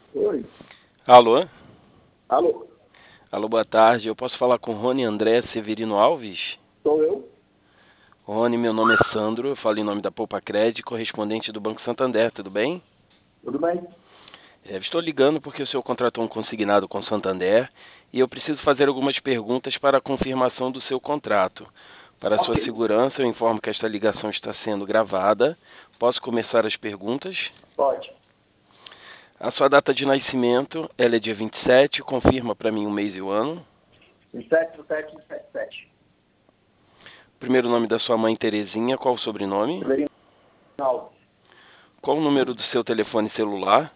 Oi. Alô? Alô, Alô, boa tarde. Eu posso falar com Rony André Severino Alves? sou eu? Rony, meu nome é Sandro, eu falo em nome da Poupa Cred, correspondente do Banco Santander, tudo bem? Tudo bem? Estou ligando porque o senhor contratou um consignado com o Santander e eu preciso fazer algumas perguntas para a confirmação do seu contrato. Para Ok, sua segurança, eu informo que esta ligação está sendo gravada. Posso começar as perguntas? pode. A sua data de nascimento, ela é dia 27, confirma para mim o mês e o ano. 277777. Primeiro nome da sua mãe, Terezinha, qual o sobrenome? Severino Alves. Qual o número do seu telefone celular?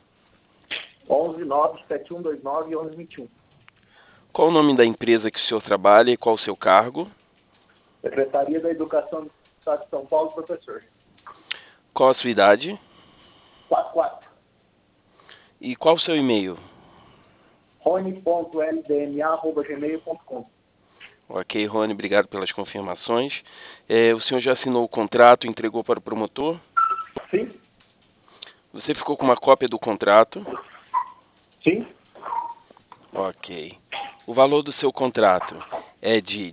11971291121. Qual o nome da empresa que o senhor trabalha e qual o seu cargo? Secretaria da Educação do Estado de São Paulo, professor. Qual a sua idade? 44. E qual o seu e-mail? rony.ldma@gmail.com. Ok, Rony, obrigado pelas confirmações. O senhor já assinou o contrato, entregou para o promotor? Sim? Você ficou com uma cópia do contrato? Sim? Ok. O valor do seu contrato é de R$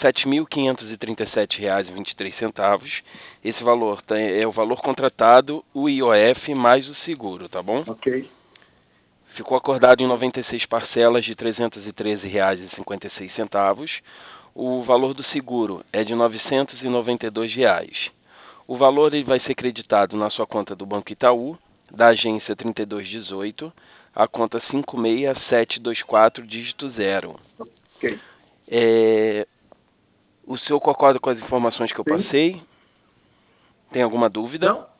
17.537,23. Esse valor é o valor contratado, o IOF mais o seguro, tá bom? Ok. Ficou acordado em 96 parcelas de R$ 313,56. O valor do seguro é de R$ 992. O valor ele vai ser creditado na sua conta do Banco Itaú, da agência 3218, a conta 56724, dígito 0. Ok. É, o senhor concorda com as informações que eu Sim? passei? Tem alguma dúvida? Não?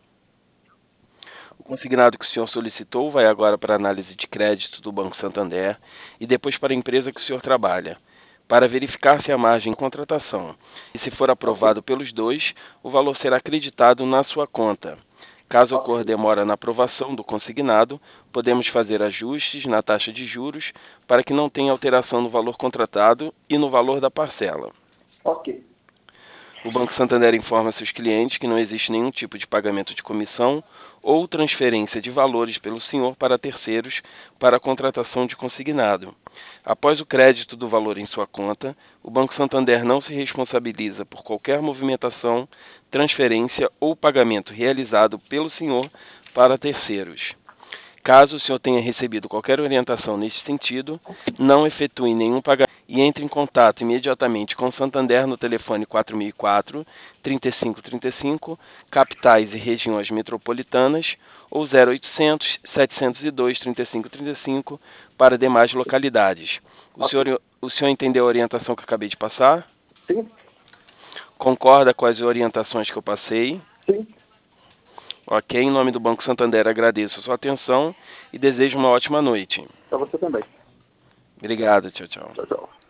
O consignado que o senhor solicitou vai agora para a análise de crédito do Banco Santander e depois para a empresa que o senhor trabalha, para verificar se a margem de contratação. E se for Ok. aprovado pelos dois, o valor será acreditado na sua conta. Caso Ok. ocorra demora na aprovação do consignado, podemos fazer ajustes na taxa de juros para que não tenha alteração no valor contratado e no valor da parcela. Ok. O Banco Santander informa seus clientes que não existe nenhum tipo de pagamento de comissão ou transferência de valores pelo senhor para terceiros para a contratação de consignado. Após o crédito do valor em sua conta, o Banco Santander não se responsabiliza por qualquer movimentação, transferência ou pagamento realizado pelo senhor para terceiros. Caso o senhor tenha recebido qualquer orientação neste sentido, não efetue nenhum pagamento e entre em contato imediatamente com o Santander no telefone 4004 3535, capitais e regiões metropolitanas, ou 0800 702 3535 para demais localidades. Ok. O senhor entendeu a orientação que eu acabei de passar? Sim? Concorda com as orientações que eu passei? Sim? Ok, em nome do Banco Santander agradeço a sua atenção e desejo uma ótima noite. Para você também. Obrigado, tchau, tchau. Tchau, tchau.